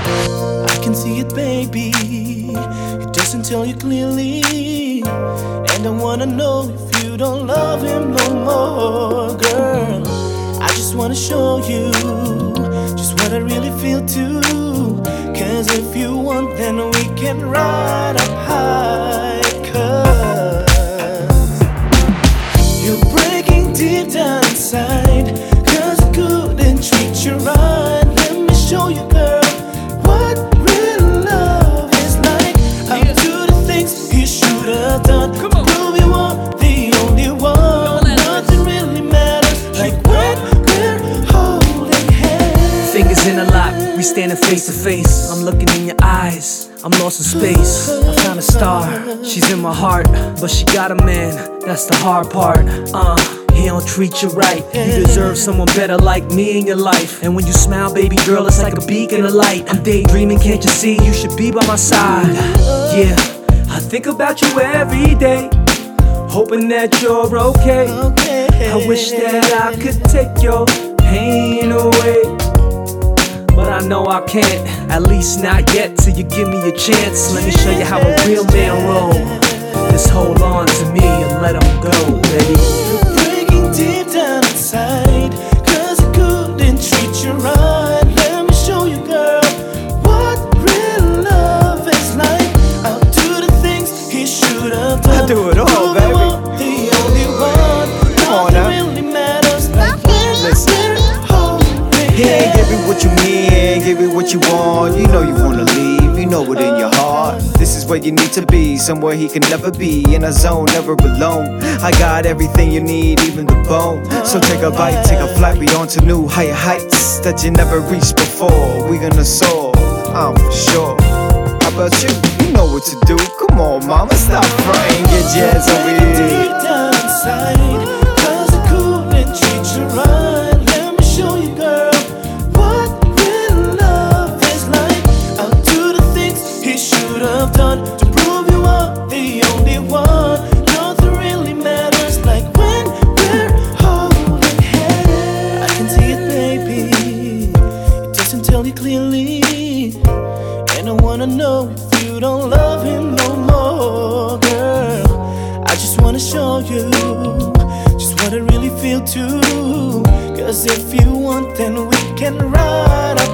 I can see it, baby. It doesn't tell you clearly. And I wanna know if you don't love him no more, girl. I just wanna show you just what I really feel too. Cause if you want, then we can ride up high. Cause you're breaking deep down inside. Cause I couldn't treat you right. Let me show you, girl, what real love is like. I'll do the things you should have done. Prove you are the only one. Nothing really matters like when we're holding hands. Fingers in a lock, we standing face to face. I'm looking in your eyes, I'm lost in space. I found a star, she's in my heart, but she got a man, that's the hard part. He don't treat you right. You deserve someone better like me in your life. And when you smile, baby girl, it's like a beacon of light. I'm daydreaming, can't you see? You should be by my side. Yeah, I think about you every day, hoping that you're okay. I wish that I could take your pain away, but I know I can't, at least not yet, till you give me a chance. Let me show you how a real man roll. Just hold on to me and let him go, baby. You're breaking deep down inside. Cause I couldn't treat you right. Let me show you, girl, what real love is like. I'll do the things he should have done. I do it all, baby. The only one. Come on now. Nothing really matters like Listen. He ain't give you what you need, ain't give you what you want. You know you wanna leave, you know it in your heart. This is where you need to be, somewhere he can never be. In a zone, never alone. I got everything you need, even the bone. So take a bite, take a flight beyond to new higher heights that you never reached before. We gonna soar, I'm for sure. How about you? You know what to do. Come on, mama, stop fronting, get jazz over deep here. down inside. Cause I couldn't treat you right. Let me show you, girl, what real love is like. I'll do the things he should have done to prove you are the only one. Nothing really matters like when we're holding hands. I can see it, baby. It doesn't tell you clearly. And I wanna know if you don't love him no more, girl. I just wanna show you just what I really feel too. Cause if you want, then we can ride